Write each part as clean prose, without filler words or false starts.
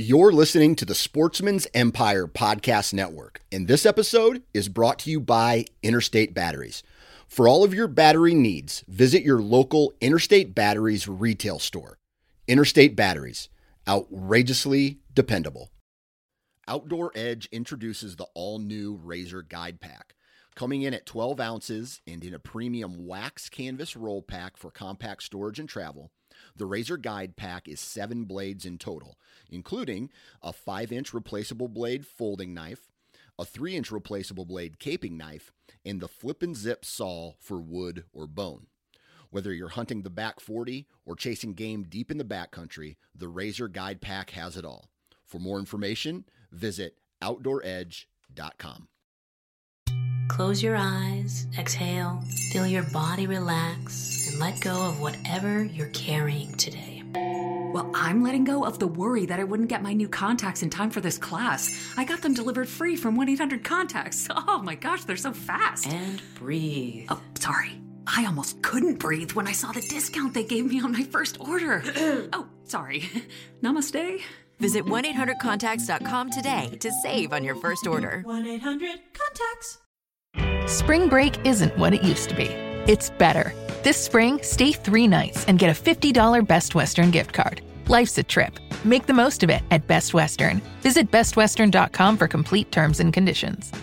You're listening to the Sportsman's Empire Podcast Network, and this episode is brought to you by Interstate Batteries. For all of your battery needs, visit your local Interstate Batteries retail store. Interstate Batteries, outrageously dependable. Outdoor Edge introduces the all-new Razor Guide Pack. Coming in at 12 ounces and in a premium wax canvas roll pack for compact storage and travel, the Razor Guide Pack is 7 blades in total, including a 5-inch replaceable blade folding knife, a 3-inch replaceable blade caping knife, and the flip and zip saw for wood or bone. Whether you're hunting the back 40 or chasing game deep in the backcountry, the Razor Guide Pack has it all. For more information, visit OutdoorEdge.com. Close your eyes, exhale, feel your body relax, and let go of whatever you're carrying today. Well, I'm letting go of the worry that I wouldn't get my new contacts in time for this class. I got them delivered free from 1-800-CONTACTS. Oh my gosh, they're so fast. And breathe. Oh, sorry. I almost couldn't breathe when I saw the discount they gave me on my first order. Oh, sorry. Namaste. Visit 1-800-CONTACTS.com today to save on your first order. 1-800-CONTACTS. Spring break isn't what it used to be. It's better. This spring, stay 3 nights and get a $50 Best Western gift card. Life's a trip. Make the most of it at Best Western. Visit bestwestern.com for complete terms and conditions.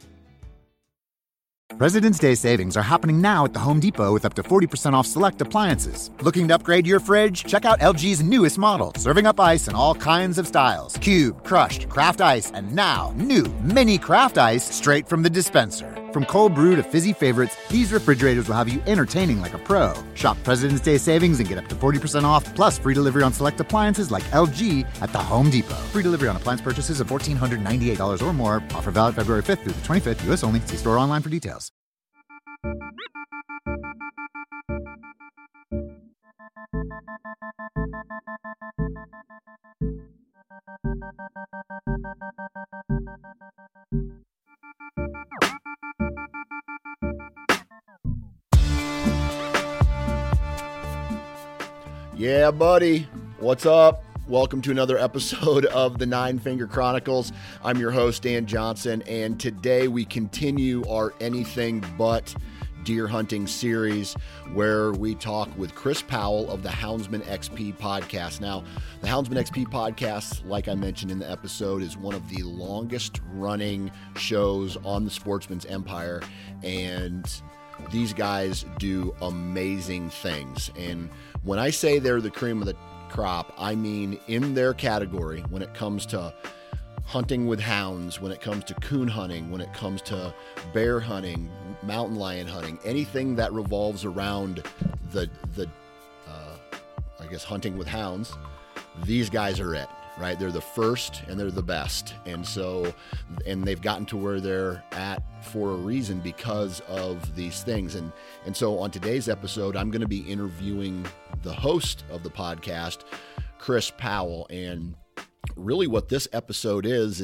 President's Day savings are happening now at the Home Depot with up to 40% off select appliances. Looking to upgrade your fridge? Check out LG's newest model, serving up ice in all kinds of styles. Cube, crushed, craft ice, and now new mini craft ice straight from the dispenser. From cold brew to fizzy favorites, these refrigerators will have you entertaining like a pro. Shop President's Day savings and get up to 40% off, plus free delivery on select appliances like LG at the Home Depot. Free delivery on appliance purchases of $1,498 or more. Offer valid February 5th through the 25th, U.S. only. See store online for details. Yeah, buddy. What's up? Welcome to another episode of the Nine Finger Chronicles. I'm your host, Dan Johnson, and today we continue our Anything But Deer Hunting series where we talk with Chris Powell of the Houndsman XP podcast. Now, the Houndsman XP podcast, like I mentioned in the episode, is one of the longest running shows on the Sportsman's Empire, and these guys do amazing things. And when I say they're the cream of the crop, I mean in their category when it comes to hunting with hounds, when it comes to coon hunting, when it comes to bear hunting, mountain lion hunting, anything that revolves around the hunting with hounds, these guys are it, right? They're the first and they're the best. And they've gotten to where they're at for a reason because of these things. And so on today's episode, I'm going to be interviewing the host of the podcast, Chris Powell. And really what this episode is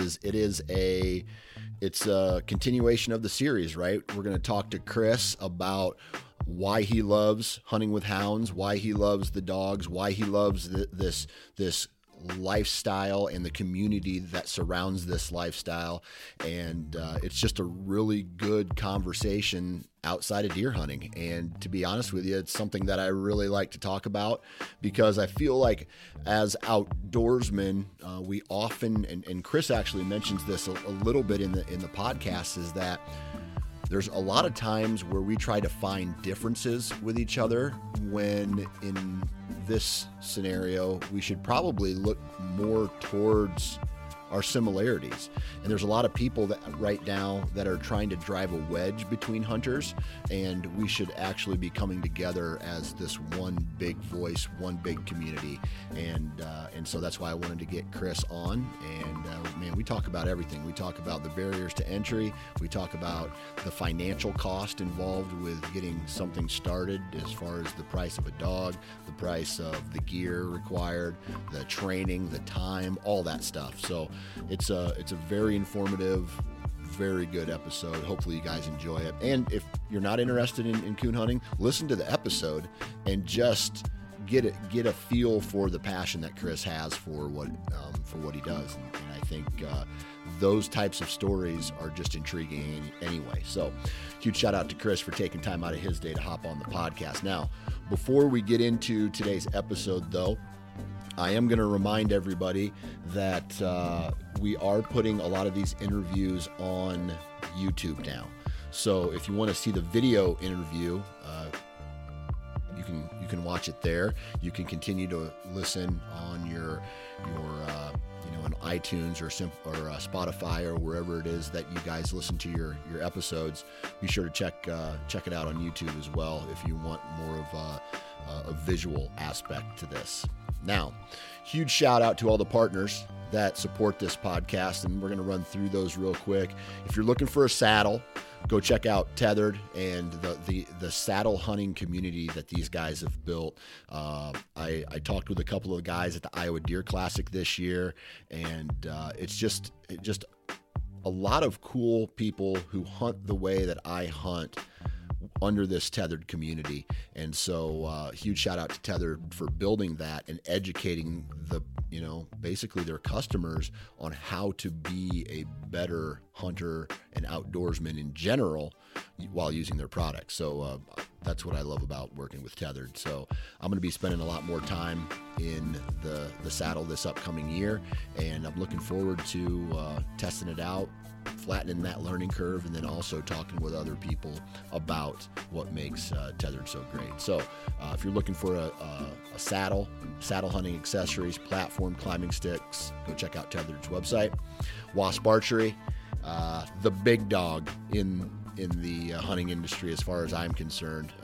it's a continuation of the series, right? We're going to talk to Chris about why he loves hunting with hounds, why he loves the dogs, why he loves this lifestyle and the community that surrounds this lifestyle. And it's just a really good conversation outside of deer hunting. And to be honest with you, it's something that I really like to talk about because I feel like as outdoorsmen, we often, and Chris actually mentions this a little bit in the podcast, is that there's a lot of times where we try to find differences with each other when in this scenario, we should probably look more towards our similarities. And there's a lot of people that right now that are trying to drive a wedge between hunters, and we should actually be coming together as this one big voice, one big community. And so that's why I wanted to get Chris on. And man, we talk about everything. We talk about the barriers to entry. We talk about the financial cost involved with getting something started, as far as the price of a dog, the price of the gear required, the training, the time, all that stuff. So it's a very informative, very good episode. Hopefully you guys enjoy it. And if you're not interested in coon hunting, listen to the episode and just get a feel for the passion that Chris has for what he does. And I think those types of stories are just intriguing anyway. So huge shout out to Chris for taking time out of his day to hop on the podcast. Now, before we get into today's episode, though, I am going to remind everybody that we are putting a lot of these interviews on YouTube now. So if you want to see the video interview, you can watch it there. You can continue to listen on your on iTunes or Spotify or wherever it is that you guys listen to your episodes. Be sure to check it out on YouTube as well if you want more of a visual aspect to this. Now, huge shout out to all the partners that support this podcast, and we're going to run through those real quick. If you're looking for a saddle, go check out Tethered and the saddle hunting community that these guys have built. I talked with a couple of guys at the Iowa Deer Classic this year, and it's just a lot of cool people who hunt the way that I hunt under this Tethered community. And so huge shout out to Tethered for building that and educating basically their customers on how to be a better hunter and outdoorsman in general while using their products. So that's what I love about working with Tethered. So I'm going to be spending a lot more time in the saddle this upcoming year, and I'm looking forward to testing it out, flattening that learning curve, and then also talking with other people about what makes Tethered so great. So if you're looking for a saddle hunting accessories, platform, climbing sticks, go check out Tethered's website. Wasp Archery, the big dog in the hunting industry as far as I'm concerned.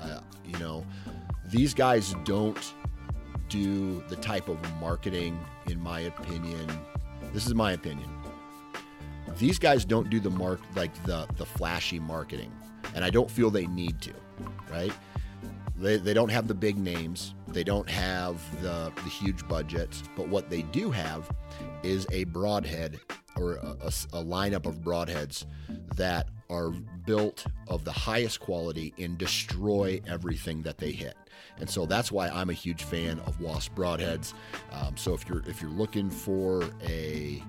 These guys don't do the type of marketing, in my opinion. This is my opinion. These guys don't do the flashy marketing, and I don't feel they need to, right? They don't have the big names. They don't have the huge budgets, but what they do have is a broadhead or a lineup of broadheads that are built of the highest quality and destroy everything that they hit. And so that's why I'm a huge fan of Wasp broadheads. So if you're looking for a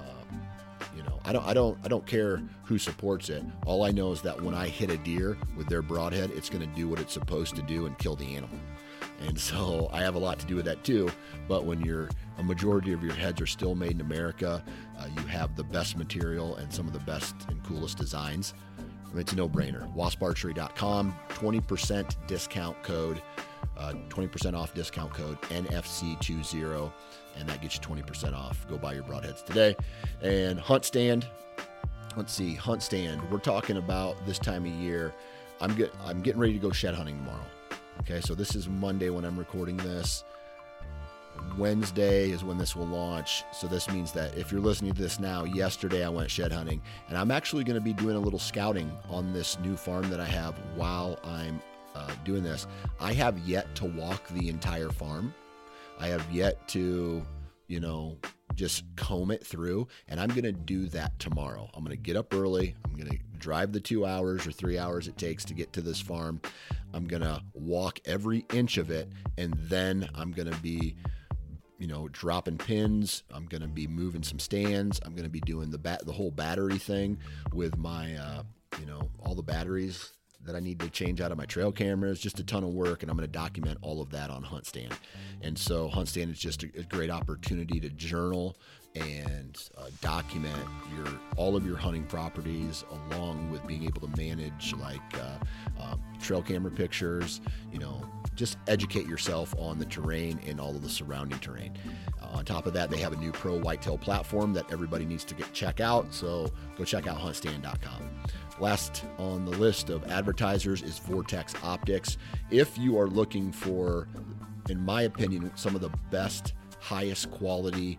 I don't care who supports it. All I know is that when I hit a deer with their broadhead, it's going to do what it's supposed to do and kill the animal. And so I have a lot to do with that too. But when a majority of your heads are still made in America, you have the best material and some of the best and coolest designs. It's a no-brainer. WaspArchery.com, 20% discount code, 20% off discount code NFC20, and that gets you 20% off. Go buy your broadheads today. And Hunt Stand. Let's see, Hunt Stand. We're talking about this time of year. I'm getting ready to go shed hunting tomorrow. Okay, so this is Monday when I'm recording this. Wednesday is when this will launch. So this means that if you're listening to this now, yesterday I went shed hunting, and I'm actually going to be doing a little scouting on this new farm that I have while I'm doing this. I have yet to walk the entire farm. I have yet to, just comb it through, and I'm going to do that tomorrow. I'm going to get up early. I'm going to drive the 2 hours or 3 hours it takes to get to this farm. I'm going to walk every inch of it, and then I'm going to be dropping pins. I'm going to be moving some stands. I'm going to be doing the whole battery thing with my, all the batteries that I need to change out of my trail cameras. Just a ton of work, and I'm going to document all of that on Hunt Stand. And so Hunt Stand is just a great opportunity to journal and document all of your hunting properties, along with being able to manage trail camera pictures, just educate yourself on the terrain and all of the surrounding terrain. On top of that, they have a new pro whitetail platform that everybody needs to check out. So go check out huntstand.com. Last on the list of advertisers is Vortex Optics. If you are looking for, in my opinion, some of the best, highest quality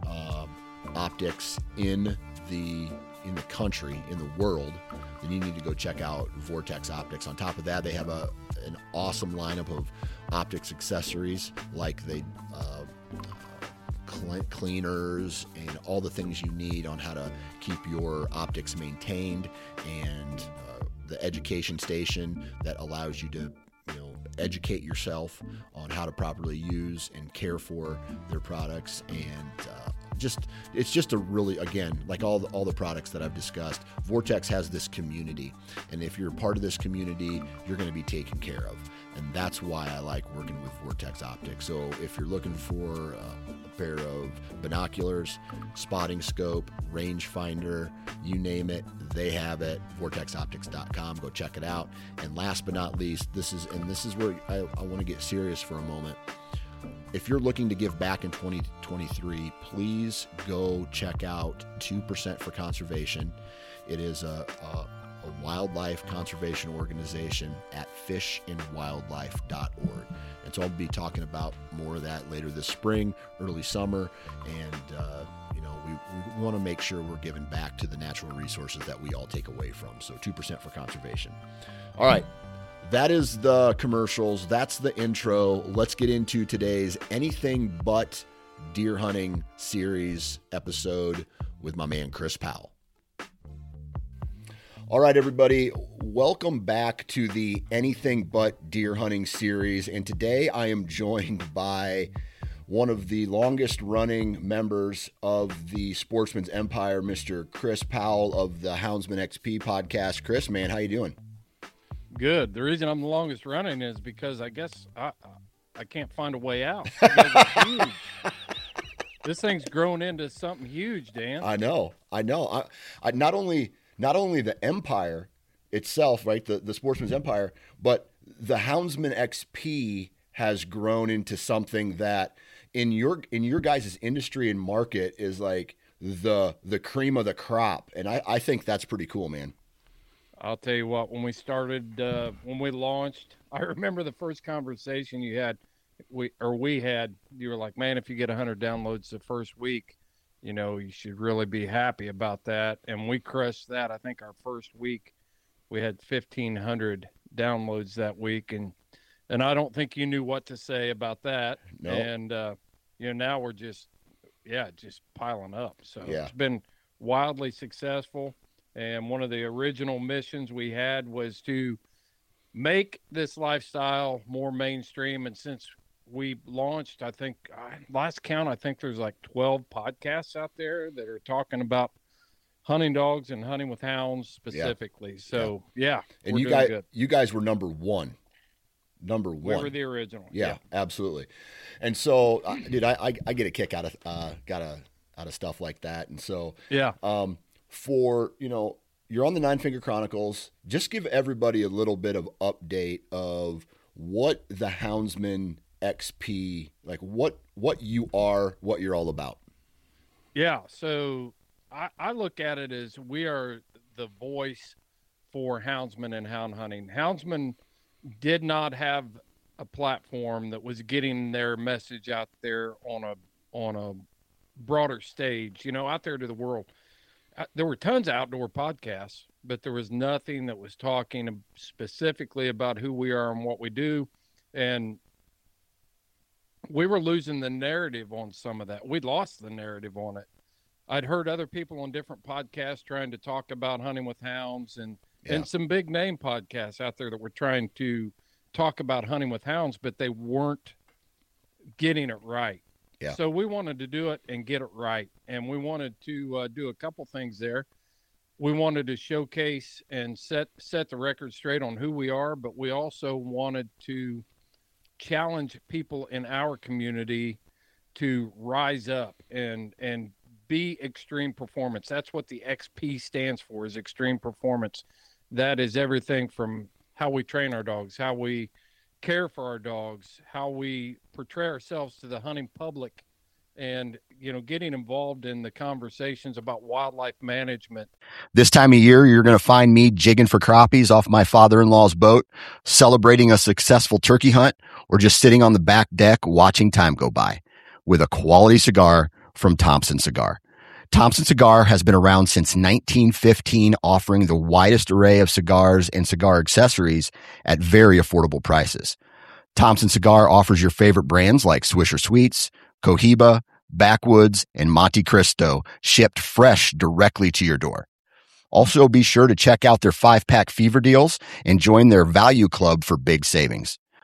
optics in the country, in the world, then you need to go check out Vortex Optics. On top of that, they have an awesome lineup of optics accessories, like cleaners and all the things you need on how to keep your optics maintained, and the education station that allows you to educate yourself on how to properly use and care for their products. And it's just a really, again, like all the products that I've discussed, Vortex has this community. And if you're part of this community, you're going to be taken care of. And that's why I like working with Vortex Optics. So if you're looking for a pair of binoculars, spotting scope, rangefinder, you name it, they have it. VortexOptics.com. Go check it out. And last but not least, this is where I want to get serious for a moment. If you're looking to give back in 2023, please go check out 2% for Conservation. It is a wildlife conservation organization at fishandwildlife.org. And so I'll be talking about more of that later this spring, early summer. And, we want to make sure we're giving back to the natural resources that we all take away from. So 2% for Conservation. All right. That is the commercials. That's the intro. Let's get into today's Anything But Deer Hunting series episode with my man, Chris Powell. All right, everybody, welcome back to the Anything But Deer Hunting series. And today I am joined by one of the longest running members of the Sportsman's Empire, Mr. Chris Powell of the Houndsman XP podcast. Chris, man, how you doing? Good. The reason I'm the longest running is because I guess I can't find a way out. You guys are huge. This thing's grown into something huge, Dan. I know. I not only the empire itself, right, the Sportsman's Empire, but the Houndsman XP has grown into something that in your guys' industry and market is like the cream of the crop. And I think that's pretty cool, man. I'll tell you what, when we started, when we launched, I remember the first conversation you had, we had, you were like, man, if you get 100 downloads the first week, you should really be happy about that. And we crushed that. I think our first week we had 1,500 downloads that week. And I don't think you knew what to say about that. No. And, now we're just piling up. So yeah. It's been wildly successful. And one of the original missions we had was to make this lifestyle more mainstream. And since we launched, I think, last count, I think there's like 12 podcasts out there that are talking about hunting dogs and hunting with hounds specifically. Yeah. So, yeah. And you guys were number one. We were the original. Yeah, absolutely. And so, dude, I get a kick out of stuff like that. And so, yeah. For, you're on the Nine Finger Chronicles, just give everybody a little bit of update of what the Houndsman XP, like what you are, what you're all about. Yeah. So I look at it as we are the voice for houndsmen and hound hunting. Houndsmen did not have a platform that was getting their message out there on a broader stage, out there to the world. There were tons of outdoor podcasts, but there was nothing that was talking specifically about who we are and what we do. And we were losing the narrative on some of that. We lost the narrative on it. I'd heard other people on different podcasts trying to talk about hunting with hounds and some big name podcasts out there that were trying to talk about hunting with hounds, but they weren't getting it right. Yeah. So we wanted to do it and get it right. And we wanted to do a couple things there. We wanted to showcase and set the record straight on who we are, but we also wanted to challenge people in our community to rise up and be extreme performance. That's what the XP stands for, is extreme performance. That is everything from how we train our dogs, how we care for our dogs, how we portray ourselves to the hunting public, and getting involved in the conversations about wildlife management. This time of year, you're going to find me jigging for crappies off my father-in-law's boat, celebrating a successful turkey hunt, or just sitting on the back deck watching time go by with a quality cigar from Thompson Cigar. Thompson Cigar has been around since 1915, offering the widest array of cigars and cigar accessories at very affordable prices. Thompson Cigar offers your favorite brands like Swisher Sweets, Cohiba, Backwoods, and Monte Cristo, shipped fresh directly to your door. Also, be sure to check out their 5-pack fever deals and join their value club for big savings.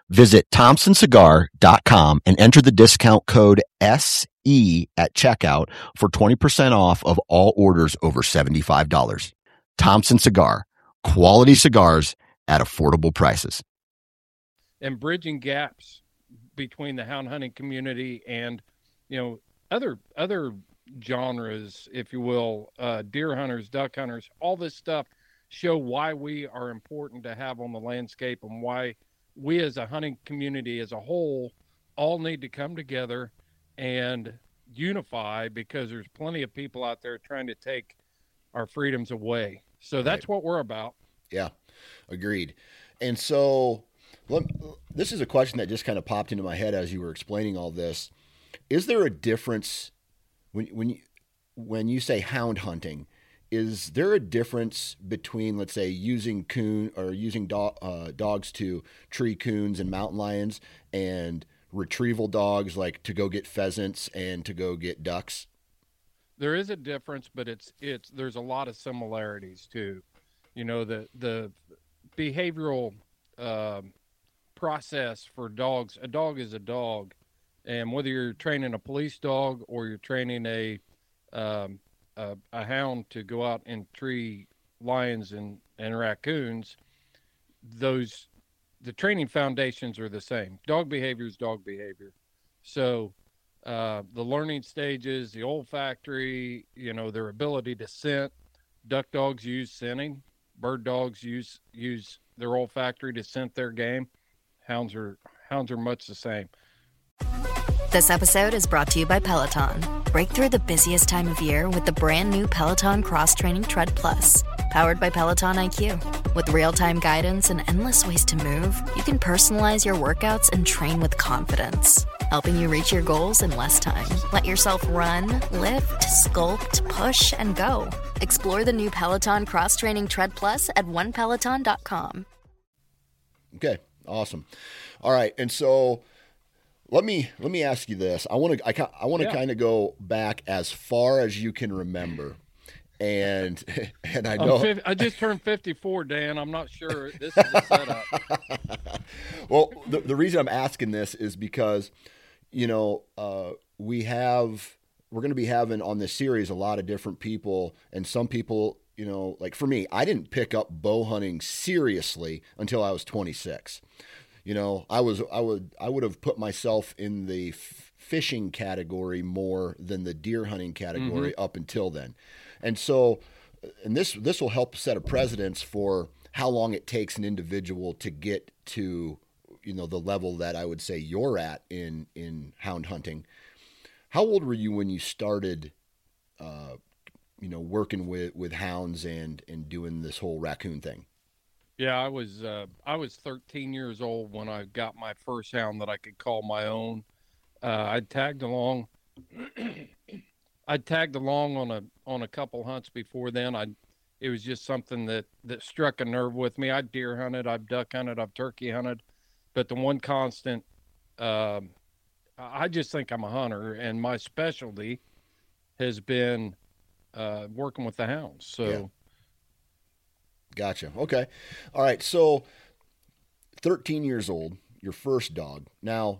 Visit thompsoncigar.com and enter the discount code SE at checkout for 20% off of all orders over $75. Thompson Cigar, quality cigars at affordable prices. And bridging gaps between the hound hunting community and, other genres, if you will, deer hunters, duck hunters, all this stuff show why we are important to have on the landscape and why we as a hunting community as a whole all need to come together and unify, because there's plenty of people out there trying to take our freedoms away. So that's what we're about. Yeah, agreed. And so this is a question that just kind of popped into my head as you were explaining all this. Is there a difference when you say hound hunting? Is there a difference between, let's say, using dogs to tree coons and mountain lions, and retrieval dogs like to go get pheasants and to go get ducks? There is a difference, but there's a lot of similarities too. The behavioral process for dogs. A dog is a dog, and whether you're training a police dog or you're training a hound to go out and tree lions and raccoons, the training foundations are the same. Dog behavior is dog behavior. So the learning stages, the olfactory, their ability to scent. Duck dogs use scenting. Bird dogs use their olfactory to scent their game. Hounds are much the same. This episode is brought to you by Peloton. Break through the busiest time of year with the brand new Peloton Cross Training Tread Plus. Powered by Peloton IQ. With real-time guidance and endless ways to move, you can personalize your workouts and train with confidence, helping you reach your goals in less time. Let yourself run, lift, sculpt, push, and go. Explore the new Peloton Cross Training Tread Plus at onepeloton.com. Okay, awesome. All right, and so let me ask you this. I want to kind of go back as far as you can remember. And I know I just turned 54, Dan. I'm not sure this is a setup. Well, the reason I'm asking this is because, we're going to be having on this series a lot of different people, and some people, like for me, I didn't pick up bow hunting seriously until I was 26. I would have put myself in the fishing category more than the deer hunting category up until then. And so, and this will help set a precedence for how long it takes an individual to get to, the level that I would say you're at in hound hunting. How old were you when you started, working with hounds and doing this whole raccoon thing? Yeah, I was 13 years old when I got my first hound that I could call my own. I tagged along. On a couple hunts before then. It was just something that struck a nerve with me. I deer hunted, I've duck hunted, I've turkey hunted, but the one constant, I just think I'm a hunter, and my specialty has been working with the hounds. So. Yeah. Gotcha. Okay. All right. So 13 years old, your first dog. Now,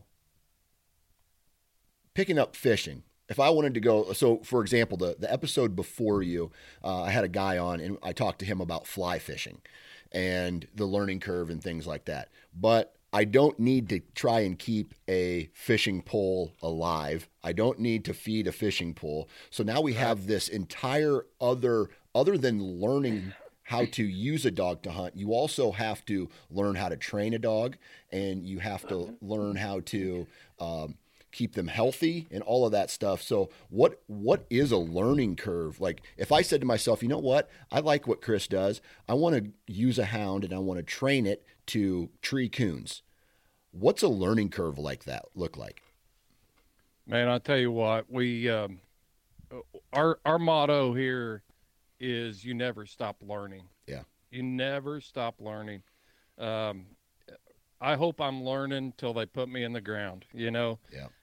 picking up fishing. If I wanted to go, so for example, the episode before you, I had a guy on and I talked to him about fly fishing and the learning curve and things like that. But I don't need to try and keep a fishing pole alive. I don't need to feed a fishing pole. So now we have this entire other than learning how to use a dog to hunt, you also have to learn how to train a dog, and you have to learn how to keep them healthy and all of that stuff. So what is a learning curve? Like if I said to myself, you know what, I like what Chris does. I want to use a hound and I want to train it to tree coons. What's a learning curve like that look like? Man, I'll tell you what, we our motto here is you never stop learning. Yeah. You never stop learning. I hope I'm learning till they put me in the ground, Yeah.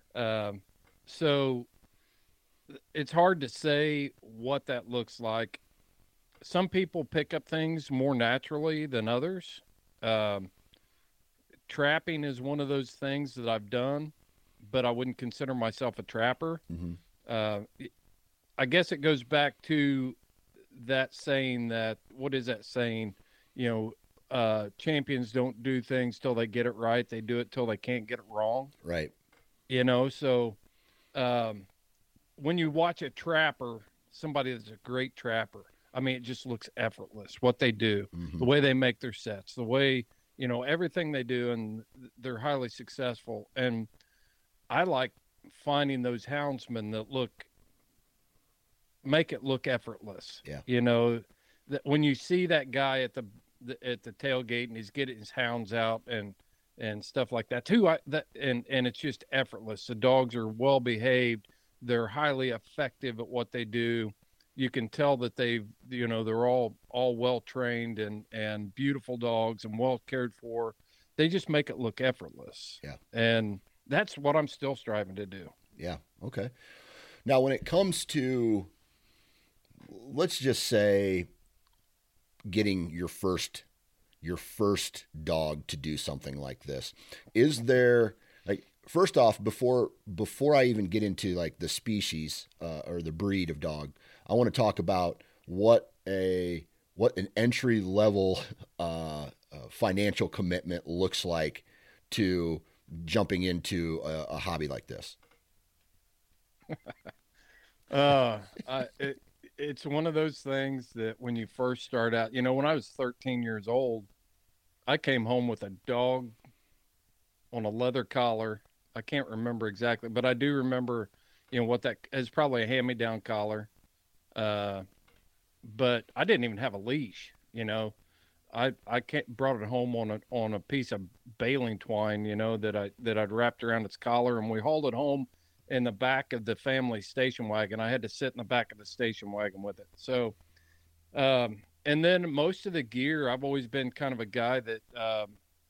So it's hard to say what that looks like. Some people pick up things more naturally than others. trapping is one of those things that I've done, but I wouldn't consider myself a trapper. I guess it goes back to that saying that, what is that saying? Champions don't do things till they get it right. They do it till they can't get it wrong. Right. So when you watch a trapper, somebody that's a great trapper, I mean, it just looks effortless, what they do, the way they make their sets, the way, everything they do, and they're highly successful. And I like finding those houndsmen that make it look effortless. Yeah. That when you see that guy at the tailgate and he's getting his hounds out and stuff like that too, and it's just effortless. The dogs are well behaved. They're highly effective at what they do. You can tell that they're all well trained and beautiful dogs and well cared for. They just make it look effortless. Yeah. And that's what I'm still striving to do. Yeah. Okay. Now, when it comes to, let's just say, getting your first dog to do something like this, is there, like, first off, before I even get into like the species or the breed of dog, I want to talk about what an entry level financial commitment looks like to jumping into a hobby like this. It's one of those things that when you first start out, when I was 13 years old, I came home with a dog on a leather collar. I can't remember exactly, but I do remember, what that is, probably a hand-me-down collar. But I didn't even have a leash, I brought it home on a piece of baling twine, that I'd wrapped around its collar, and we hauled it home in the back of the family station wagon. I had to sit in the back of the station wagon with it. So, and then most of the gear, I've always been kind of a guy that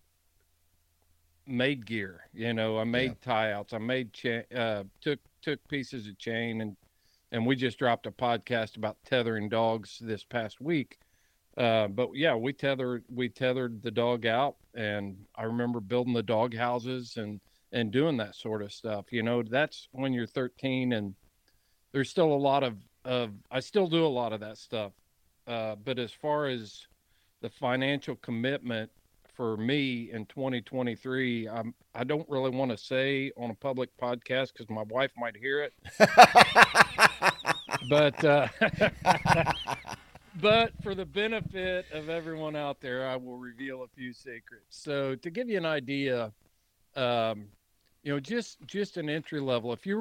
made gear. I made tie outs. I made took pieces of chain, and we just dropped a podcast about tethering dogs this past week. But yeah, we tethered the dog out, and I remember building the dog houses and doing that sort of stuff. That's when you're 13, and there's still a lot of I still do a lot of that stuff. But as far as the financial commitment for me in 2023, I don't really want to say on a public podcast because my wife might hear it. But for the benefit of everyone out there, I will reveal a few secrets. So to give you an idea, just an entry level. If you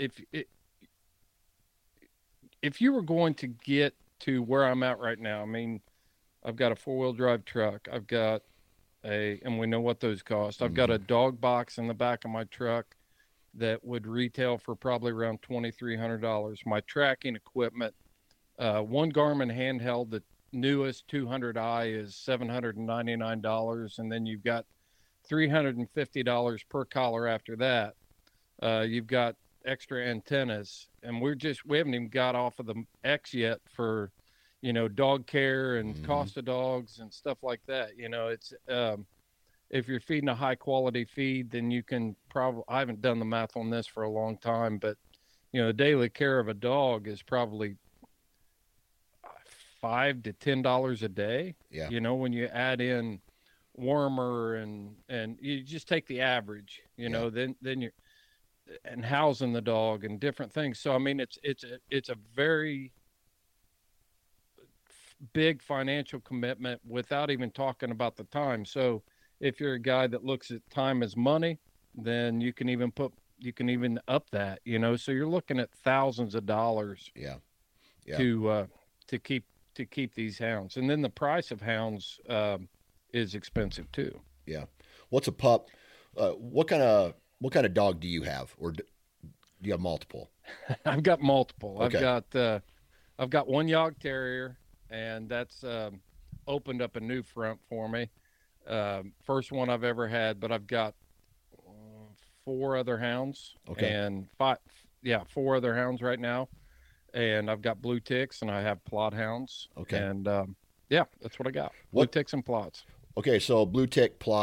were going to get to where I'm at right now, I mean, I've got a 4-wheel drive truck. I've got and we know what those cost. I've got a dog box in the back of my truck that would retail for probably around $2,300. My tracking equipment, one Garmin handheld, the newest 200i, is $799, and then you've got $350 per collar after that. You've got extra antennas, and we haven't even got off of the X yet for, dog care and cost of dogs and stuff like that. It's, if you're feeding a high quality feed, then you can I haven't done the math on this for a long time, but the daily care of a dog is probably $5 to $10 a day. Yeah. When you add in warmer and you just take the average, then you're, and housing the dog and different things. So, I mean, it's a very big financial commitment without even talking about the time. So if you're a guy that looks at time as money, then you can even up that, so you're looking at thousands of dollars to keep these hounds. And then the price of hounds is expensive too. Yeah. What's a pup? What kind of dog do you have, or do you have multiple? I've got multiple. Okay. I've got one Yog Terrier, and that's opened up a new front for me. First one I've ever had, but I've got 4 other hounds. Okay. And 4 other hounds right now. And I've got blue ticks, and I have plot hounds. Okay. And that's what I got. Blue ticks and plots. Okay, so blue tick, plot.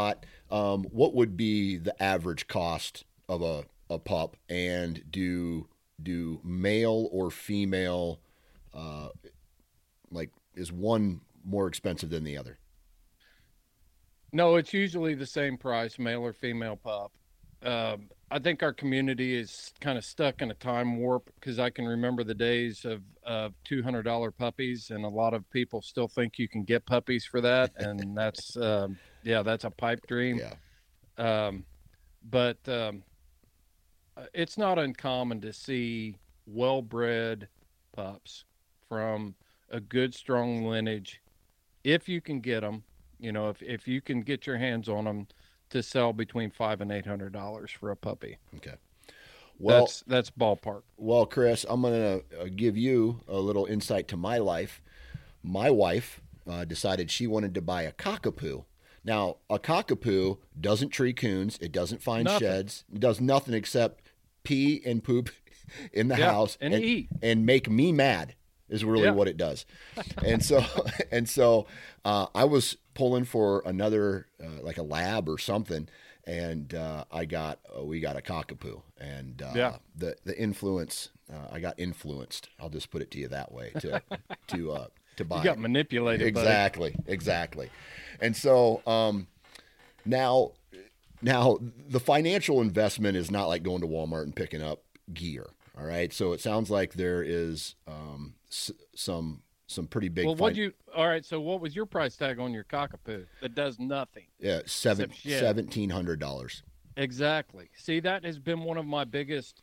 what would be the average cost of a pup, and do male or female, like, is one more expensive than the other? No, it's usually the same price, male or female pup. I think our community is kind of stuck in a time warp, because I can remember the days of $200 puppies, and a lot of people still think you can get puppies for that, and that's that's a pipe dream. Yeah. But it's not uncommon to see well-bred pups from a good, strong lineage, if you can get them. If you can get your hands on them, to sell between $500 and $800 for a puppy. Okay. Well, that's ballpark. Well, Chris, I'm going to give you a little insight to my life. My wife decided she wanted to buy a cockapoo. Now, a cockapoo doesn't tree coons. It doesn't find sheds. It does nothing except pee and poop in the house and eat and make me mad. Is really what it does. And so I was pulling for another, like a lab or something. And we got a cockapoo, and the influence, I got influenced. I'll just put it to you that way, to buy. You got manipulated. Exactly. And so now the financial investment is not like going to Walmart and picking up gear. All right. So it sounds like there is some pretty big. Well, all right. So what was your price tag on your cockapoo that does nothing? Yeah, $1,700. Exactly. See, that has been one of my biggest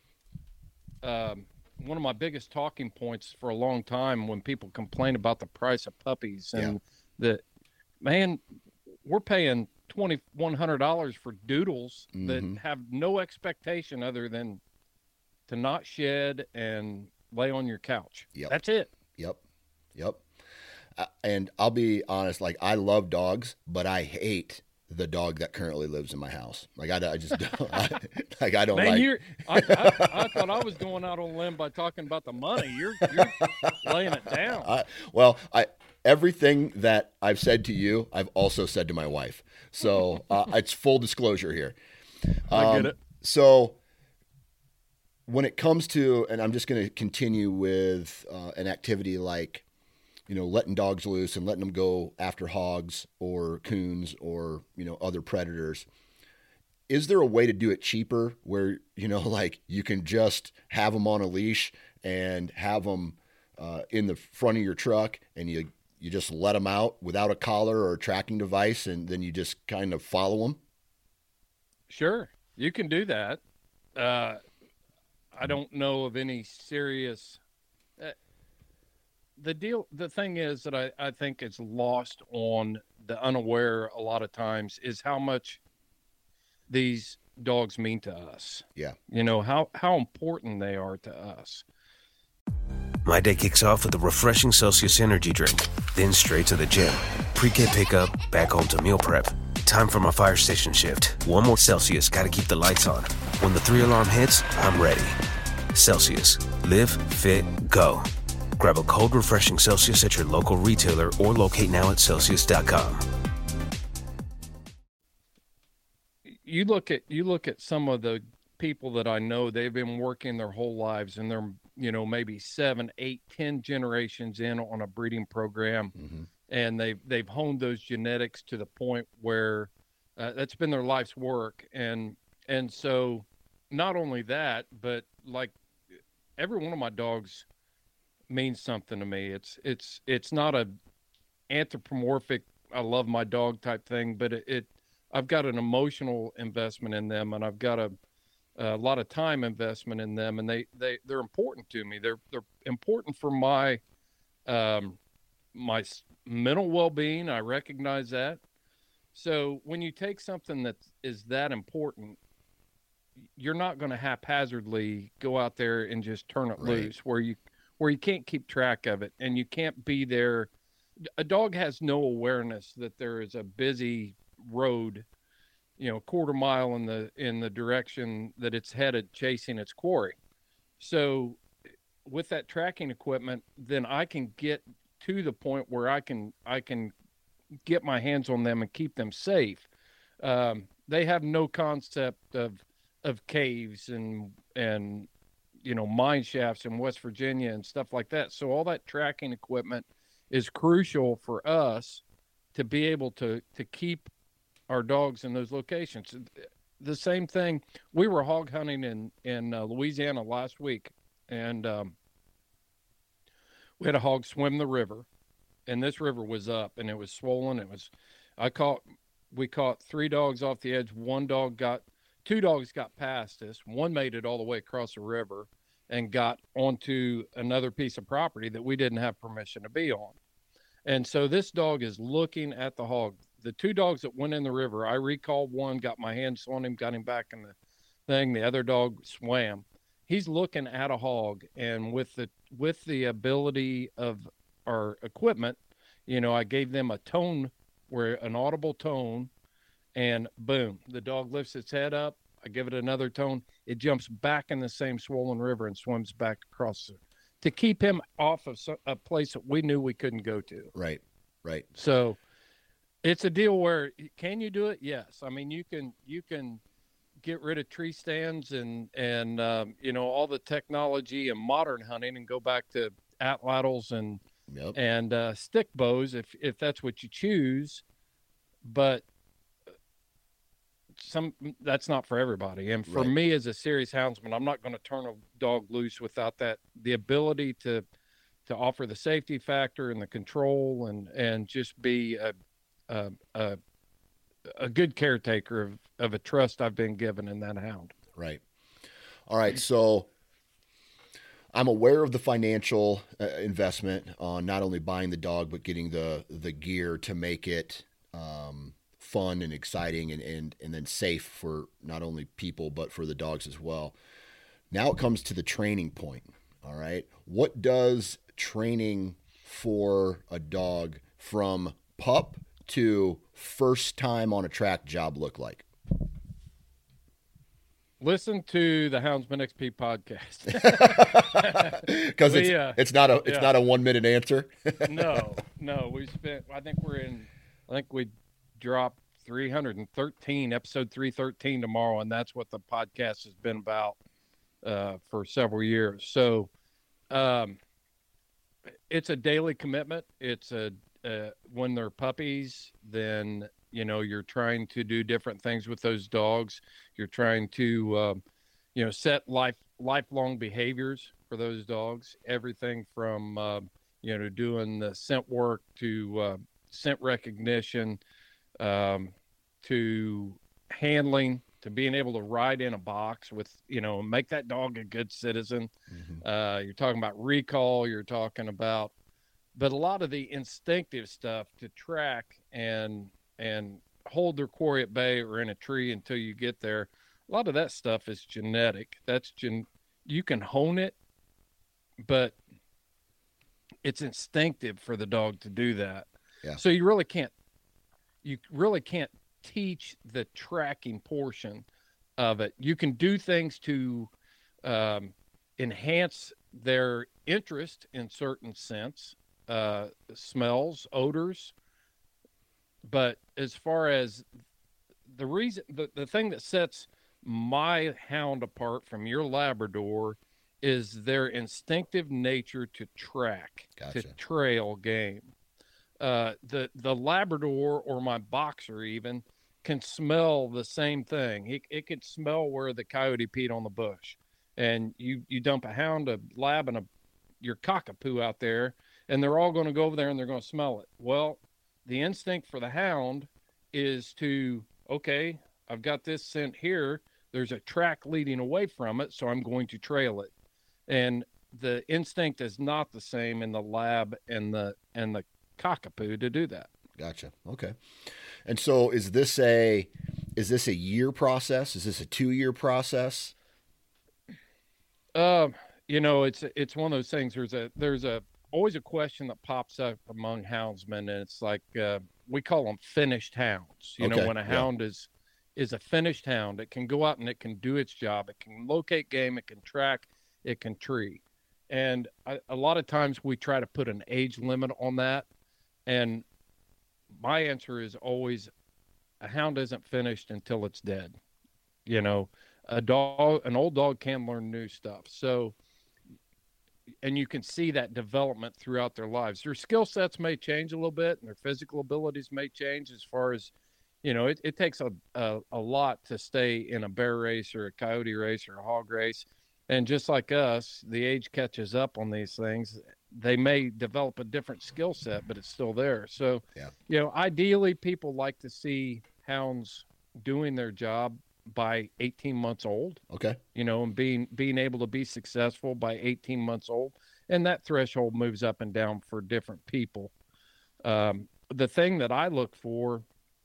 talking points for a long time, when people complain about the price of puppies, and we're paying $2,100 for doodles that have no expectation other than to not shed and lay on your couch. Yep. That's it. Yep. And I'll be honest, like, I love dogs, but I hate the dog that currently lives in my house. Like, I just don't. I don't like. I thought I was going out on a limb by talking about the money. You're laying it down. Everything that I've said to you, I've also said to my wife. So it's full disclosure here. I get it. So when it comes to, and I'm just going to continue with an activity like, letting dogs loose and letting them go after hogs or coons or, other predators. Is there a way to do it cheaper where, like, you can just have them on a leash and have them in the front of your truck, and you just let them out without a collar or a tracking device, and then you just kind of follow them? Sure, you can do that. I don't know of any serious. The thing is that I think it's lost on the unaware a lot of times, is how much these dogs mean to us. Yeah. How important they are to us. My day kicks off with a refreshing Celsius energy drink, then straight to the gym. Pre-K pickup, back home to meal prep. Time for my fire station shift. One more Celsius, gotta keep the lights on. When the 3-alarm hits, I'm ready. Celsius. Live, fit, go. Grab a cold, refreshing Celsius at your local retailer, or locate now at Celsius.com. You look at some of the people that I know, they've been working their whole lives, and they're, maybe 7, 8, 10 generations in on a breeding program. Mm-hmm. And they've honed those genetics to the point where that's been their life's work. And so not only that, but like, every one of my dogs means something to me. It's not a anthropomorphic, I love my dog type thing, but I've got an emotional investment in them, and I've got a lot of time investment in them, and they're important to me. They're important for my my mental well-being. I recognize that. So when you take something that is that important, you're not going to haphazardly go out there and just turn it loose where you can't keep track of it, and you can't be there. A dog has no awareness that there is a busy road, a quarter mile in the direction that it's headed, chasing its quarry. So with that tracking equipment, then I can get to the point where I can get my hands on them and keep them safe. they have no concept of caves and mine shafts in West Virginia and stuff like that. So all that tracking equipment is crucial for us to be able to keep our dogs in those locations. The same thing, we were hog hunting in Louisiana last week, and we had a hog swim the river, and this river was up and it was swollen. We caught 3 dogs off the edge. 2 dogs got past us. One made it all the way across the river and got onto another piece of property that we didn't have permission to be on. And so this dog is looking at the hog. The 2 dogs that went in the river, I recalled one, got my hands on him, got him back in the thing. The other dog swam. He's looking at a hog, and with the ability of our equipment, I gave them a tone, an audible tone, and boom, the dog lifts its head up. I give it another tone. It jumps back in the same swollen river and swims back across to keep him off of a place that we knew we couldn't go to. Right. So it's a deal where, can you do it? Yes. I mean, you can get rid of tree stands and all the technology and modern hunting and go back to atlatls and stick bows if that's what you choose. But that's not for everybody. And for me as a serious houndsman, I'm not going to turn a dog loose without the ability to offer the safety factor and the control and just be a good caretaker of a trust I've been given in that hound. Right. All right. So I'm aware of the financial investment on not only buying the dog, but getting the gear to make it fun and exciting and then safe for not only people, but for the dogs as well. Now it comes to the training point. All right. What does training for a dog from pup to first time on a track job look like? Listen to the Houndsman XP podcast. Because it's not a 1 minute answer. No, I think we dropped 313, episode 313 tomorrow. And that's what the podcast has been about for several years. So it's a daily commitment. It's when they're puppies, then, you're trying to do different things with those dogs. You're trying to, set lifelong behaviors for those dogs. Everything from, doing the scent work to scent recognition, to handling, to being able to ride in a box with, make that dog a good citizen. Mm-hmm. You're talking about recall. You're talking about, but a lot of the instinctive stuff to track and hold their quarry at bay or in a tree until you get there. A lot of that stuff is genetic. You can hone it, but it's instinctive for the dog to do that. Yeah. So you really can't teach the tracking portion of it. You can do things to enhance their interest in certain scents, smells, odors. But as far as the thing that sets my hound apart from your Labrador is their instinctive nature to track, Gotcha. to trail game. The Labrador or my boxer even can smell the same thing. It could smell where the coyote peed on the bush, and you dump a hound, a lab, and your cockapoo out there, and they're all going to go over there and they're going to smell it. Well, the instinct for the hound is to, okay, I've got this scent here. There's a track leading away from it, so I'm going to trail it. And the instinct is not the same in the lab and the cockapoo to do that. Gotcha. Okay. And so is this a year process? Is this a 2-year process? It's one of those things. There's always a question that pops up among houndsmen, and it's like we call them finished hounds. When a hound is a finished hound, it can go out and it can do its job. It can locate game, it can track, it can tree. And a lot of times we try to put an age limit on that. And my answer is always a hound isn't finished until it's dead. You know, an old dog can learn new stuff. So, and you can see that development throughout their lives. Their skill sets may change a little bit, and their physical abilities may change as far as, you know, it takes a lot to stay in a bear race or a coyote race or a hog race. And just like us, the age catches up on these things. They may develop a different skill set, but it's still there. So, you know, ideally people like to see hounds doing their job by 18 months old. Okay. You know, and being able to be successful by 18 months old. And that threshold moves up and down for different people. The thing that I look for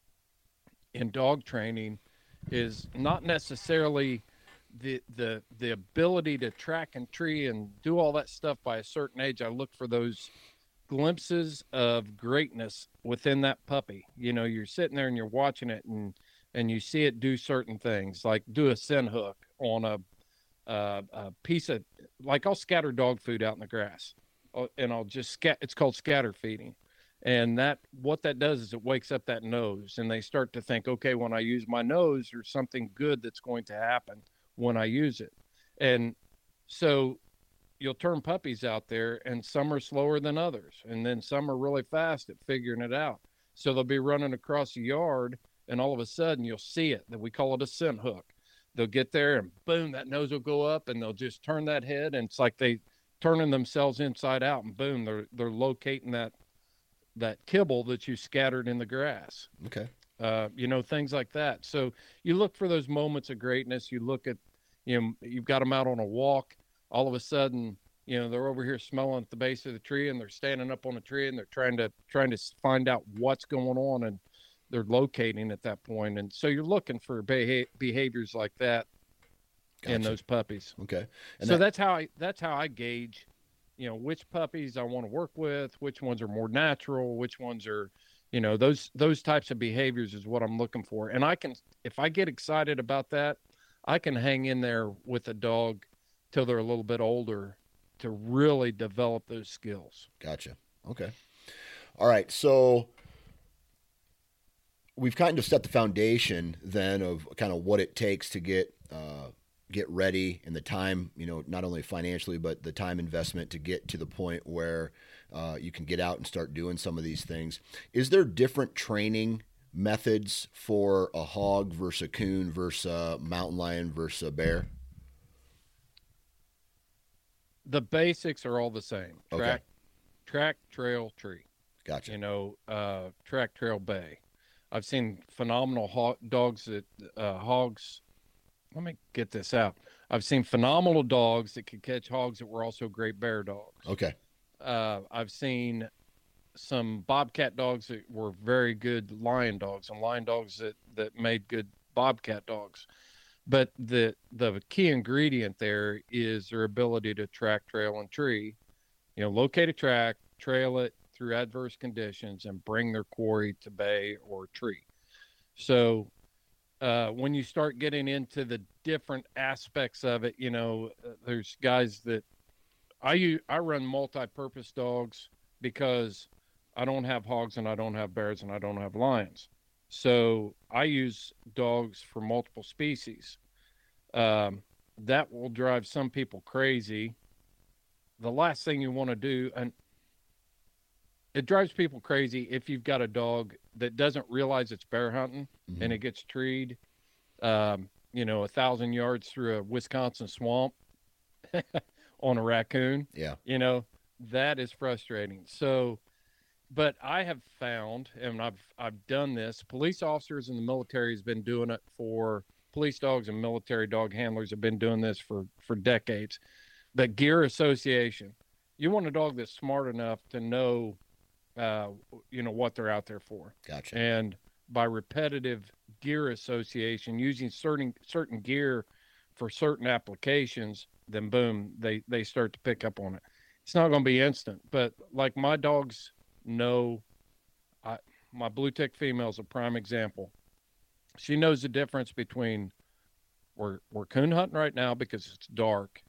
in dog training is not necessarily the ability to track and tree and do all that stuff by a certain age. I look for those glimpses of greatness within that puppy. You know, you're sitting there and you're watching it and you see it do certain things, like do a scent hook on a piece of, like I'll scatter dog food out in the grass and I'll just it's called scatter feeding. And what that does is it wakes up that nose, and they start to think, okay, when I use my nose, there's something good that's going to happen when I use it. And so you'll turn puppies out there, and some are slower than others. And then some are really fast at figuring it out. So they'll be running across the yard, and all of a sudden you'll see it, that we call it a scent hook. They'll get there and boom, that nose will go up, and they'll just turn that head. And it's like they turning themselves inside out, and boom, they're locating that kibble that you scattered in the grass. Okay. You know, things like that. So you look for those moments of greatness. You look at, you know, you've got them out on a walk. All of a sudden, you know, they're over here smelling at the base of the tree, and they're standing up on a tree, and they're trying to find out what's going on, and they're locating at that point. And so you're looking for behaviors like that in those puppies. Okay. And so that's how I gauge, you know, which puppies I want to work with, which ones are more natural, which ones are, you know, those types of behaviors is what I'm looking for. And if I get excited about that, I can hang in there with a dog till they're a little bit older to really develop those skills. Gotcha. Okay. All right. So we've kind of set the foundation then of kind of what it takes to get ready, and the time, you know, not only financially, but the time investment to get to the point where you can get out and start doing some of these things. Is there different training methods for a hog versus a coon versus a mountain lion versus a bear? The basics are all the same. Track, trail, tree. Gotcha. You know, track, trail, bay. I've seen phenomenal dogs that hogs. Let me get this out. I've seen phenomenal dogs that could catch hogs that were also great bear dogs. Okay. I've seen some bobcat dogs that were very good lion dogs, and lion dogs that made good bobcat dogs. But the key ingredient there is their ability to track, trail, and tree. You know, locate a track, trail it through adverse conditions, and bring their quarry to bay or tree. So when you start getting into the different aspects of it, you know, there's guys that I run multi-purpose dogs because I don't have hogs and I don't have bears and I don't have lions. So I use dogs for multiple species. That will drive some people crazy. The last thing you want to do, and it drives people crazy if you've got a dog that doesn't realize it's bear hunting, mm-hmm. and it gets treed, you know, 1,000 yards through a Wisconsin swamp on a raccoon. Yeah. You know, that is frustrating. So, but I have found, and I've done this, police officers in the military has been doing it for police dogs, and military dog handlers have been doing this for decades. The gear association. You want a dog that's smart enough to know, you know, what they're out there for. Gotcha. And by repetitive gear association, using certain gear for certain applications, then boom, they start to pick up on it. It's not going to be instant, but like my dogs know, my blue tick female is a prime example. She knows the difference between we're coon hunting right now because it's dark.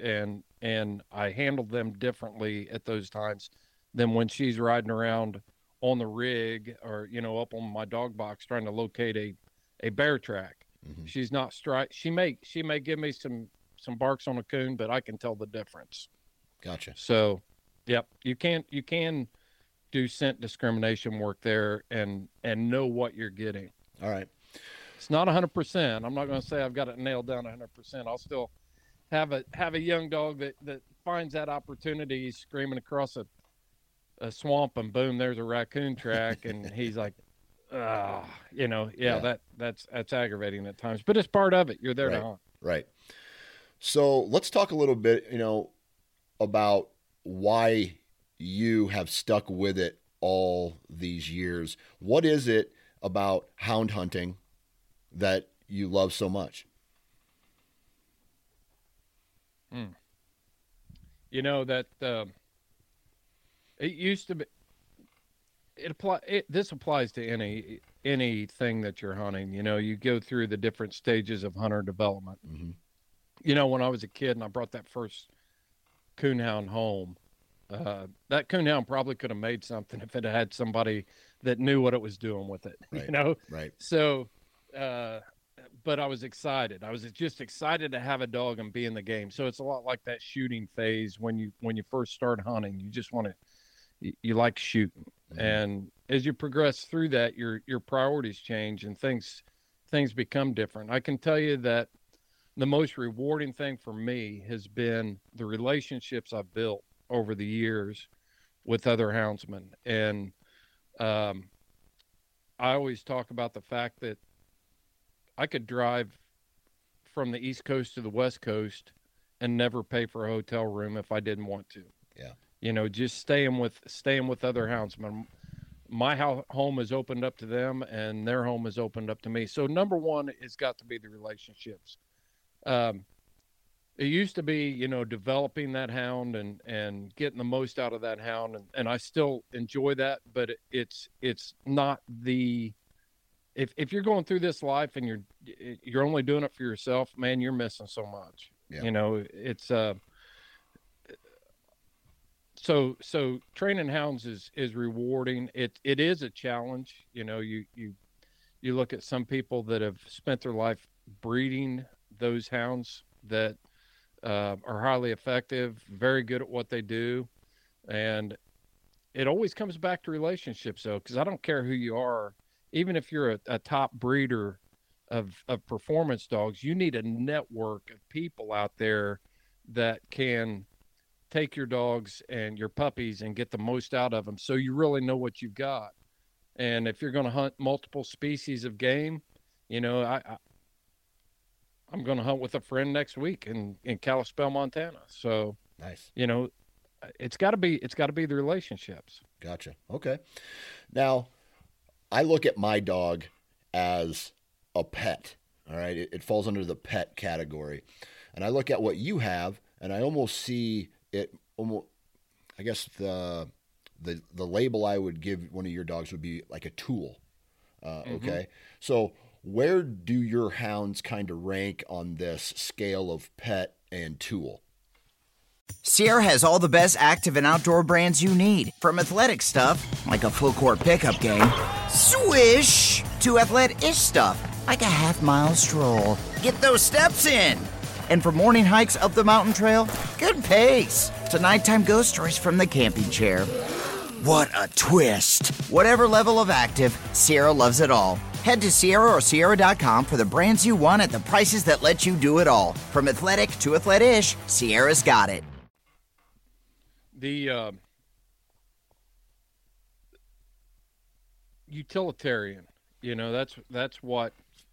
And I handle them differently at those times than when she's riding around on the rig or, up on my dog box trying to locate a bear track. Mm-hmm. She's not she may give me some barks on a coon, but I can tell the difference. Gotcha. So, yep, you can do scent discrimination work there and know what you're getting. All right. It's not 100%. I'm not going to say I've got it nailed down 100%. I'll still have a young dog that finds that opportunity. He's screaming across a swamp and boom, there's a raccoon track. And he's like, that's aggravating at times, but it's part of it. You're there to hunt. Right. So let's talk a little bit, about why you have stuck with it all these years. What is it about hound hunting that you love so much? That it used to be. This applies to anything that you're hunting. You go through the different stages of hunter development. Mm-hmm. When I was a kid and I brought that first coonhound home, that coonhound probably could have made something if it had somebody that knew what it was doing with it. Right. Right. So, but I was excited. I was just excited to have a dog and be in the game. So it's a lot like that shooting phase when you first start hunting. You just want to, you like shooting, mm-hmm. and as you progress through that, your priorities change and things become different. I can tell you that the most rewarding thing for me has been the relationships I've built over the years with other houndsmen, and I always talk about the fact that I could drive from the East Coast to the West Coast and never pay for a hotel room if I didn't want to. Yeah. Just staying with other houndsmen. My home is opened up to them and their home is opened up to me. So number one, it's got to be the relationships. It used to be, developing that hound and getting the most out of that hound. And I still enjoy that, but it's not the, if you're going through this life and you're only doing it for yourself, man, you're missing so much. Yeah. It's so training hounds is rewarding. It is a challenge. You look at some people that have spent their life breeding those hounds that are highly effective, very good at what they do, and it always comes back to relationships, though, because I don't care who you are. Even if you're a top breeder of performance dogs, you need a network of people out there that can take your dogs and your puppies and get the most out of them, so you really know what you've got. And if you're going to hunt multiple species of game, I'm going to hunt with a friend next week in Kalispell, Montana. So nice. It's got to be the relationships. Gotcha. Okay. Now, I look at my dog as a pet. All right. It falls under the pet category. And I look at what you have and I almost see it almost, I guess the label I would give one of your dogs would be like a tool. Okay. So where do your hounds kind of rank on this scale of pet and tool? Sierra has all the best active and outdoor brands you need. From athletic stuff, like a full court pickup game, swish, to athletic-ish stuff, like a half-mile stroll. Get those steps in. And for morning hikes up the mountain trail, good pace. To nighttime ghost stories from the camping chair. What a twist. Whatever level of active, Sierra loves it all. Head to Sierra or Sierra.com for the brands you want at the prices that let you do it all. From athletic to athletic-ish, Sierra's got it. The utilitarian, that's what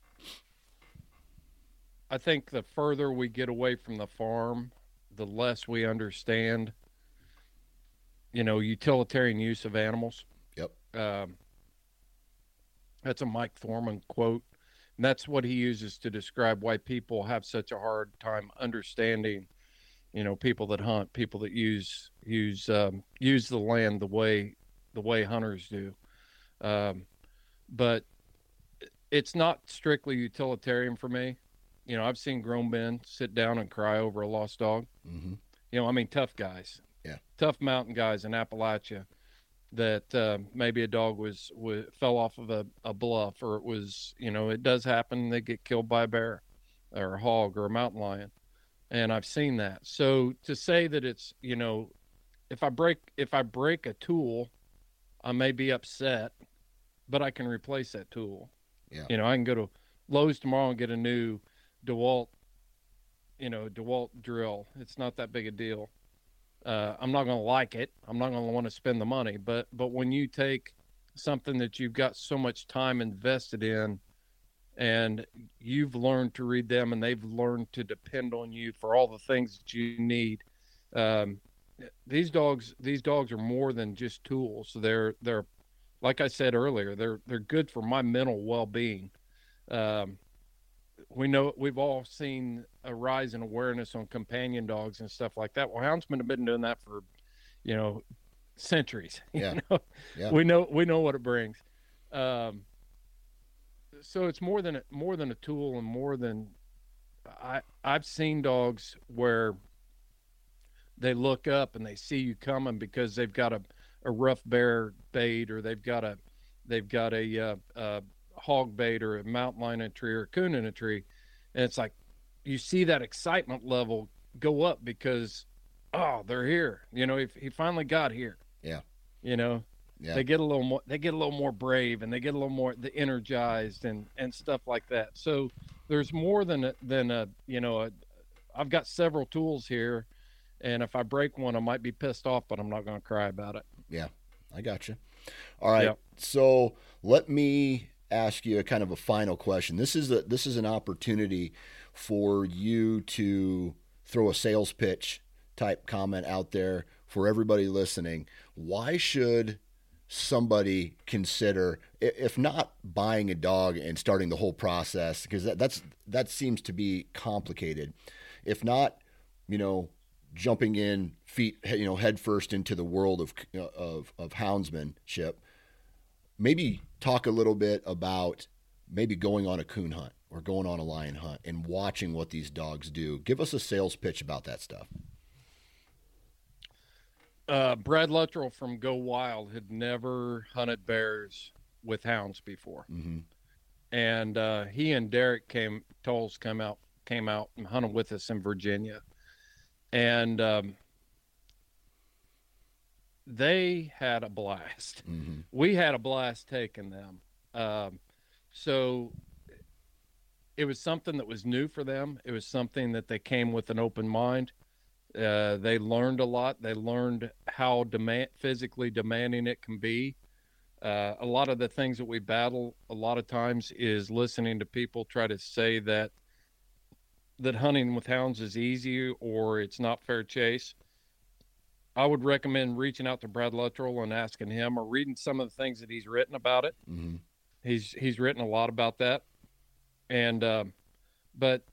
I think. The further we get away from the farm, the less we understand, utilitarian use of animals. Yep. That's a Mike Thorman quote, and that's what he uses to describe why people have such a hard time understanding, people that hunt, people that use the land the way hunters do. But it's not strictly utilitarian for me. I've seen grown men sit down and cry over a lost dog. Mm-hmm. Tough guys. Yeah. Tough mountain guys in Appalachia. maybe a dog fell off of a bluff, or it was, it does happen. They get killed by a bear or a hog or a mountain lion. And I've seen that. So to say that it's, if I break a tool, I may be upset, but I can replace that tool. Yeah. I can go to Lowe's tomorrow and get a new DeWalt drill. It's not that big a deal. I'm not going to like it. I'm not going to want to spend the money, but when you take something that you've got so much time invested in, and you've learned to read them, and they've learned to depend on you for all the things that you need. These dogs are more than just tools. They're like I said earlier, they're good for my mental well-being. We've all seen a rise in awareness on companion dogs and stuff like that. Well, houndsmen have been doing that for, centuries. Yeah. Yeah. We know what it brings. So it's more than a tool, and more than I've seen dogs where they look up and they see you coming because they've got a rough bear bait, or they've got a hog bait, or a mountain lion in a tree, or a coon in a tree. And it's like, you see that excitement level go up because, oh, they're here. He finally got here. Yeah. Yeah. They get a little more brave, and they get a little more energized and stuff like that. So there's more than I've got several tools here, and if I break one, I might be pissed off, but I'm not going to cry about it. Yeah, I got you. All right. Yep. So let me ask you a kind of a final question. This is an opportunity for you to throw a sales pitch type comment out there for everybody listening. Why should somebody consider, if not buying a dog and starting the whole process, because that seems to be complicated, if not, jumping in head first into the world of houndsmanship, maybe talk a little bit about maybe going on a coon hunt or going on a lion hunt and watching what these dogs do. Give us a sales pitch about that stuff. Brad Luttrell from Go Wild had never hunted bears with hounds before. Mm-hmm. And he and Derek Tolles came out and hunted with us in Virginia. And they had a blast. Mm-hmm. We had a blast taking them. So it was something that was new for them. It was something that they came with an open mind. They learned a lot. They learned how physically demanding it can be. A lot of the things that we battle a lot of times is listening to people try to say that hunting with hounds is easy, or it's not fair chase. I would recommend reaching out to Brad Luttrell and asking him, or reading some of the things that he's written about it. Mm-hmm. He's written a lot about that. And but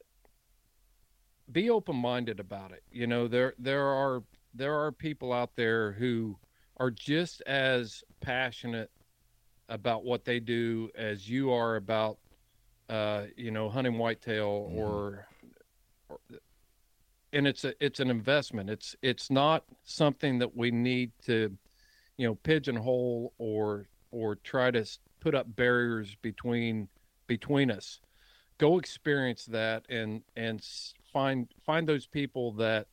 be open-minded about it. There are people out there who are just as passionate about what they do as you are about hunting whitetail. Mm-hmm. And it's an investment. It's not something that we need to pigeonhole or try to put up barriers between us. Go experience that and find those people that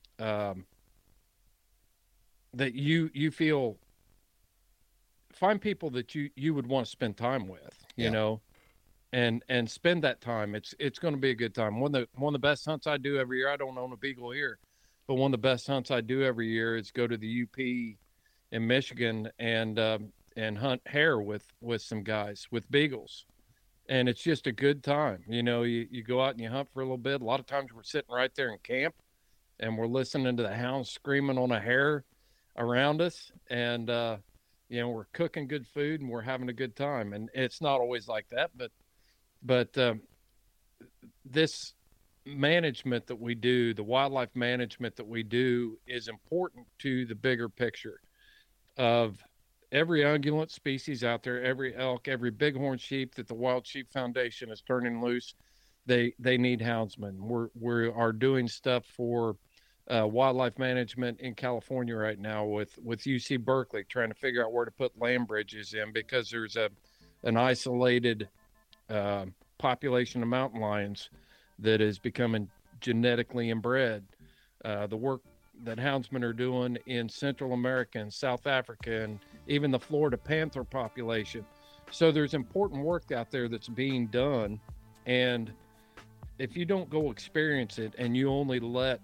that you feel, find people that you would want to spend time with, and spend that time. It's going to be a good time. One of the best hunts I do every year, I don't own a beagle here, but one of the best hunts I do every year is go to the UP in Michigan and hunt hare with some guys with beagles. And it's just a good time. You go out and you hunt for a little bit. A lot of times we're sitting right there in camp and we're listening to the hounds screaming on a hare around us. And, we're cooking good food and we're having a good time. And it's not always like that, but this management that we do, the wildlife management that we do, is important to the bigger picture of every ungulate species out there, every elk, every bighorn sheep that the Wild Sheep Foundation is turning loose. They need houndsmen. We are doing stuff for wildlife management in California right now with UC Berkeley, trying to figure out where to put land bridges in, because there's an isolated population of mountain lions that is becoming genetically inbred. The work that houndsmen are doing in Central America and South Africa, and even the Florida panther population. So there's important work out there that's being done. And if you don't go experience it, and you only let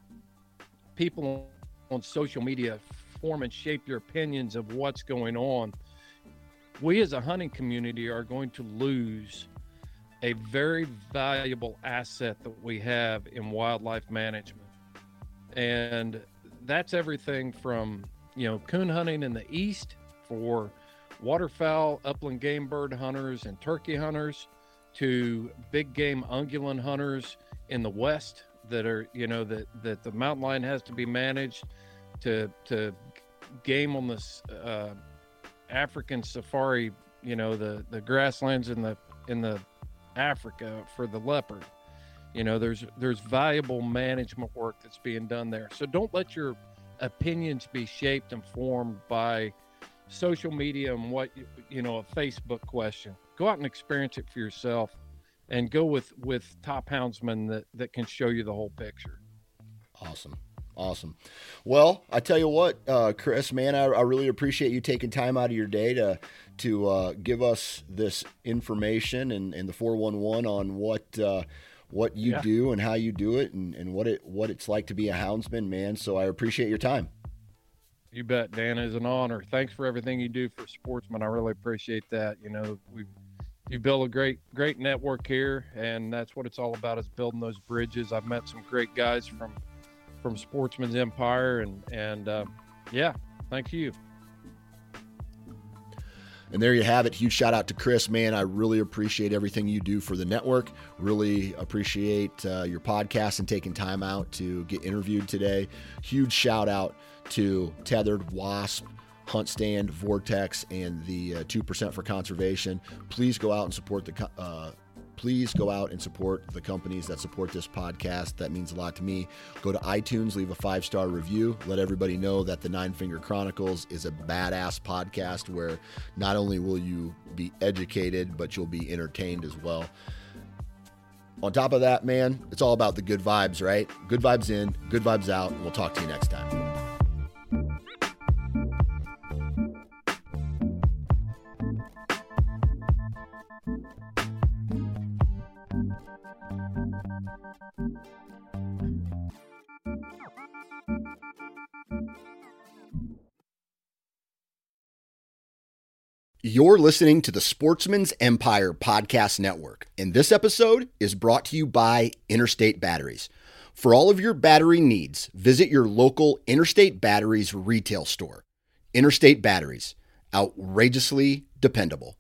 people on social media form and shape your opinions of what's going on, we as a hunting community are going to lose a very valuable asset that we have in wildlife management. And that's everything from, coon hunting in the east for waterfowl, upland game bird hunters and turkey hunters, to big game ungulate hunters in the west that are, that the mountain lion has to be managed, to game on this African safari, the grasslands in the Africa for the leopard. There's valuable management work that's being done there. So don't let your opinions be shaped and formed by social media and what, a Facebook question. Go out and experience it for yourself, and go with top houndsmen that can show you the whole picture. Awesome. Well, I tell you what, Chris, man, I really appreciate you taking time out of your day to give us this information and the 411 on what you do and how you do it, and what it's like to be a houndsman, man. So I appreciate your time. You bet, Dan. It's an honor. Thanks for everything you do for sportsmen. I really appreciate that. You build a great network here, and that's what it's all about, is building those bridges. I've met some great guys from Sportsman's Empire, and thank you. And there you have it. Huge shout out to Chris, man. I really appreciate everything you do for the network. Really appreciate your podcast and taking time out to get interviewed today. Huge shout out to Tethered, Wasp, Hunt Stand, Vortex, and the 2% for Conservation. Please go out and support the companies that support this podcast. That means a lot to me. Go to iTunes, leave a 5-star review. Let everybody know that the Nine Finger Chronicles is a badass podcast where not only will you be educated, but you'll be entertained as well. On top of that, man, it's all about the good vibes, right? Good vibes in, good vibes out. We'll talk to you next time. You're listening to the Sportsman's Empire Podcast Network, and this episode is brought to you by Interstate Batteries. For all of your battery needs, visit your local Interstate Batteries retail store. Interstate Batteries, outrageously dependable.